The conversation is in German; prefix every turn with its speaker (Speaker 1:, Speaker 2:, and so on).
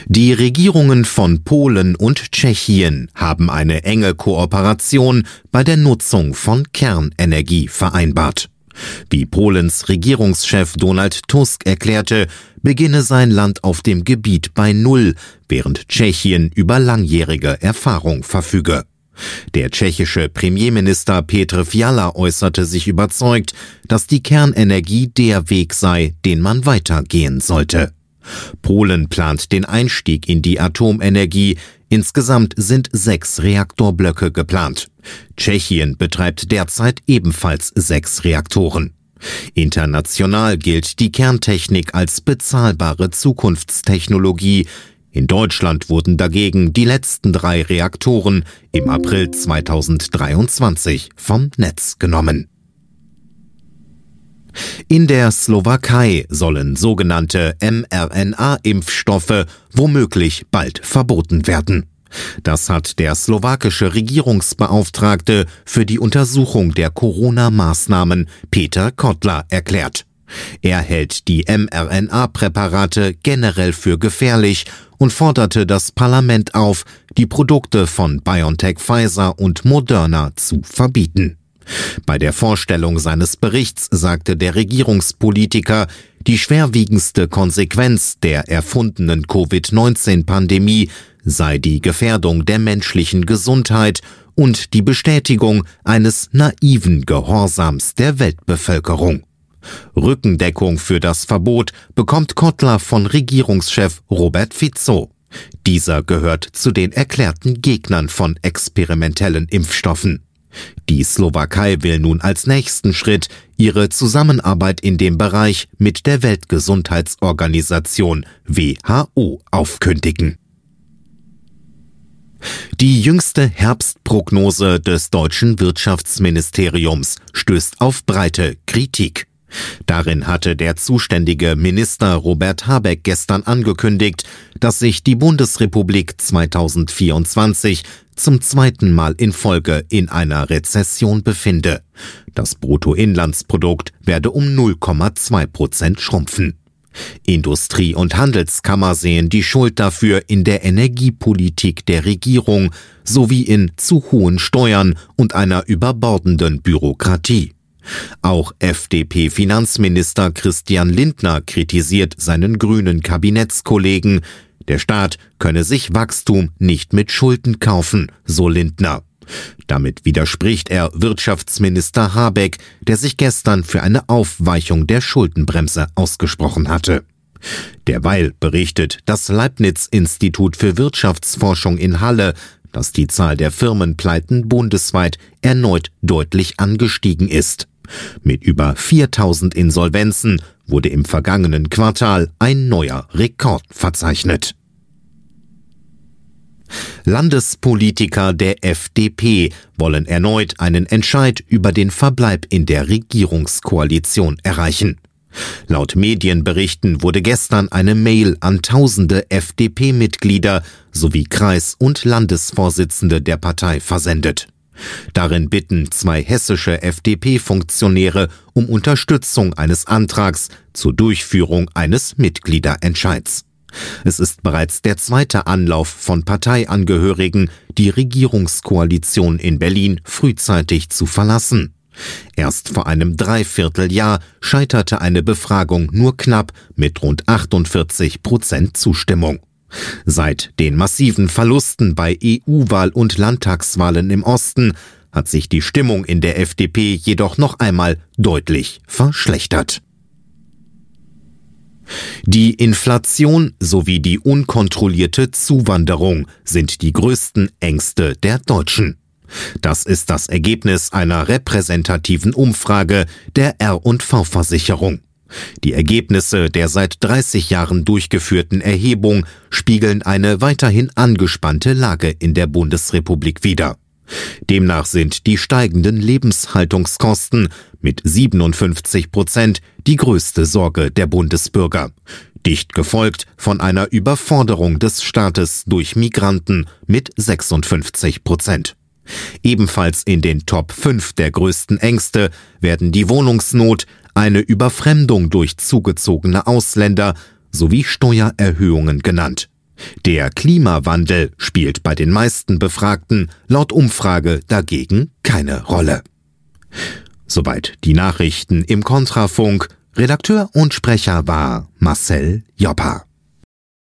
Speaker 1: Die Regierungen von Polen und Tschechien haben eine enge Kooperation bei der Nutzung von Kernenergie vereinbart. Wie Polens Regierungschef Donald Tusk erklärte, beginne sein Land auf dem Gebiet bei Null, während Tschechien über langjährige Erfahrung verfüge. Der tschechische Premierminister Petr Fiala äußerte sich überzeugt, dass die Kernenergie der Weg sei, den man weitergehen sollte. Polen plant den Einstieg in die Atomenergie. Insgesamt sind 6 Reaktorblöcke geplant. Tschechien betreibt derzeit ebenfalls 6 Reaktoren. International gilt die Kerntechnik als bezahlbare Zukunftstechnologie. In Deutschland wurden dagegen die letzten 3 Reaktoren im April 2023 vom Netz genommen. In der Slowakei sollen sogenannte mRNA-Impfstoffe womöglich bald verboten werden. Das hat der slowakische Regierungsbeauftragte für die Untersuchung der Corona-Maßnahmen Peter Kotlar erklärt. Er hält die mRNA-Präparate generell für gefährlich und forderte das Parlament auf, die Produkte von BioNTech, Pfizer und Moderna zu verbieten. Bei der Vorstellung seines Berichts sagte der Regierungspolitiker, die schwerwiegendste Konsequenz der erfundenen Covid-19-Pandemie sei die Gefährdung der menschlichen Gesundheit und die Bestätigung eines naiven Gehorsams der Weltbevölkerung. Rückendeckung für das Verbot bekommt Kotlar von Regierungschef Robert Fico. Dieser gehört zu den erklärten Gegnern von experimentellen Impfstoffen. Die Slowakei will nun als nächsten Schritt ihre Zusammenarbeit in dem Bereich mit der Weltgesundheitsorganisation WHO aufkündigen. Die jüngste Herbstprognose des deutschen Wirtschaftsministeriums stößt auf breite Kritik. Darin hatte der zuständige Minister Robert Habeck gestern angekündigt, dass sich die Bundesrepublik 2024 zum 2. Mal in Folge in einer Rezession befinde. Das Bruttoinlandsprodukt werde um 0,2% schrumpfen. Industrie- und Handelskammer sehen die Schuld dafür in der Energiepolitik der Regierung sowie in zu hohen Steuern und einer überbordenden Bürokratie. Auch FDP-Finanzminister Christian Lindner kritisiert seinen grünen Kabinettskollegen. Der Staat könne sich Wachstum nicht mit Schulden kaufen, so Lindner. Damit widerspricht er Wirtschaftsminister Habeck, der sich gestern für eine Aufweichung der Schuldenbremse ausgesprochen hatte. Derweil berichtet das Leibniz-Institut für Wirtschaftsforschung in Halle, dass die Zahl der Firmenpleiten bundesweit erneut deutlich angestiegen ist. Mit über 4.000 Insolvenzen wurde im vergangenen Quartal ein neuer Rekord verzeichnet. Landespolitiker der FDP wollen erneut einen Entscheid über den Verbleib in der Regierungskoalition erreichen. Laut Medienberichten wurde gestern eine Mail an tausende FDP-Mitglieder sowie Kreis- und Landesvorsitzende der Partei versendet. Darin bitten 2 hessische FDP-Funktionäre um Unterstützung eines Antrags zur Durchführung eines Mitgliederentscheids. Es ist bereits der 2. Anlauf von Parteiangehörigen, die Regierungskoalition in Berlin frühzeitig zu verlassen. Erst vor einem Dreivierteljahr scheiterte eine Befragung nur knapp mit rund 48% Zustimmung. Seit den massiven Verlusten bei EU-Wahl- und Landtagswahlen im Osten hat sich die Stimmung in der FDP jedoch noch einmal deutlich verschlechtert. Die Inflation sowie die unkontrollierte Zuwanderung sind die größten Ängste der Deutschen. Das ist das Ergebnis einer repräsentativen Umfrage der R&V-Versicherung. Die Ergebnisse der seit 30 Jahren durchgeführten Erhebung spiegeln eine weiterhin angespannte Lage in der Bundesrepublik wider. Demnach sind die steigenden Lebenshaltungskosten mit 57% die größte Sorge der Bundesbürger, dicht gefolgt von einer Überforderung des Staates durch Migranten mit 56%. Ebenfalls in den Top 5 der größten Ängste werden die Wohnungsnot, eine Überfremdung durch zugezogene Ausländer sowie Steuererhöhungen genannt. Der Klimawandel spielt bei den meisten Befragten laut Umfrage dagegen keine Rolle. Soweit die Nachrichten im Kontrafunk. Redakteur und Sprecher war Marcel Joppa.